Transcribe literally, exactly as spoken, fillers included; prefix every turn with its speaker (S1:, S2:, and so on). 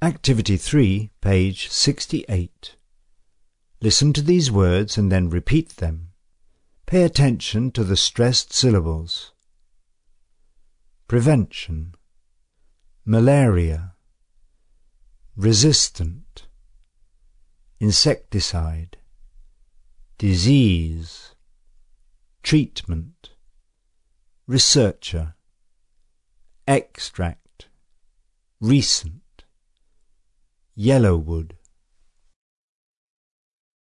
S1: Activity three, page sixty-eight. Listen to these words and then repeat them. Pay attention to the stressed syllables. Prevention, malaria, resistant, insecticide, disease, treatment, researcher, extract, recent, yellowwood.